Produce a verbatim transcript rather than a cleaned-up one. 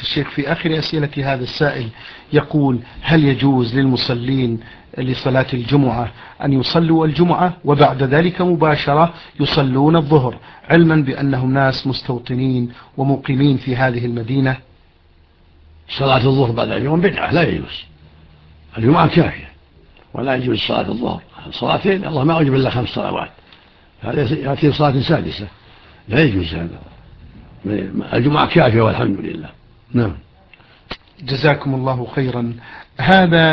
الشيخ في آخر أسئلة هذا السائل يقول: هل يجوز للمصلين لصلاة الجمعة أن يصلوا الجمعة وبعد ذلك مباشرة يصلون الظهر، علما بأنهم ناس مستوطنين ومقيمين في هذه المدينة؟ صلاة الظهر بعد الجمعة بدعة، لا يجوز. الجمعة كافية ولا يجوز صلاة الظهر. صلاتين، الله ما أوجب إلا خمس صلوات، هذا يأتي صلاة سادسة، لا يجوز هذا. الجمعة كافية والحمد لله. نعم. جزاكم الله خيرا. هذا